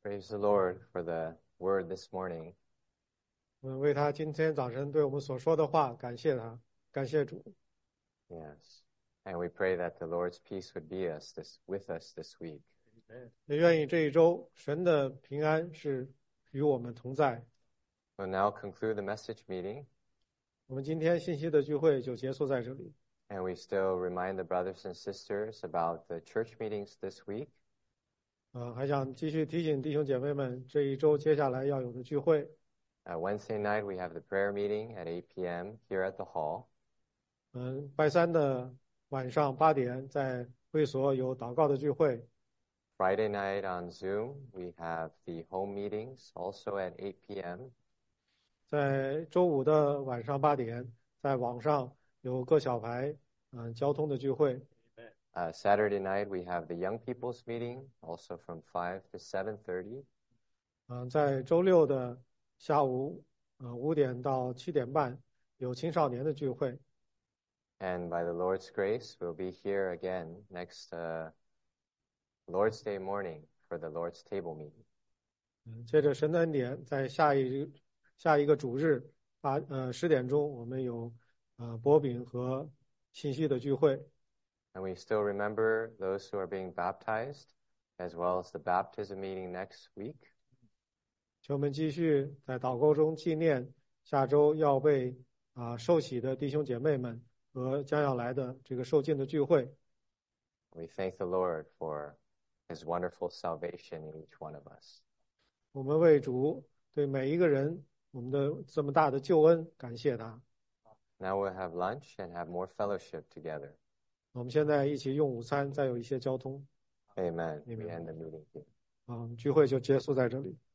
Praise the Lord for the word this morning. 我们为他今天早晨对我们所说的话感谢他，感谢主。 Yes. And we pray that the Lord's peace would be with us this week. 也愿意这一周神的平安是与我们同在。 We'll now conclude the message meeting. 我们今天信息的聚会就结束在这里。 And we still remind the brothers and sisters about the church meetings this week. 还想继续提醒弟兄姐妹们，这一周接下来要有的聚会。 Wednesday night we have the prayer meeting at 8 p.m. here at the hall. 拜三的晚上8点在会所有祷告的聚会。 Friday night on Zoom we have the home meetings also at 8 p.m. 在周五的晚上8点，在网上有各小牌交通的聚会。 Saturday night we have the young people's meeting also from 5 to 7:30. 在周六的下午5点到7点半有青少年的聚会。 And by the Lord's grace, we'll be here again next Lord's Day morning for the Lord's table meeting. 借着神的恩典，在下一个主日10点钟，我们有薄饼和信息的聚会。 And we still remember those who are being baptized, as well as the baptism meeting next week. 请我们继续在祷告中纪念下周要被受洗的弟兄姐妹们和将要来的这个受浸的聚会。 We thank the Lord for His wonderful salvation in each one of us. 我们为主对每一个人我们的这么大的救恩感谢他。 Now we'll have lunch and have more fellowship together. 我们现在一起用午餐，再有一些交通。 Amen. We end the meeting here. 聚会就结束在这里。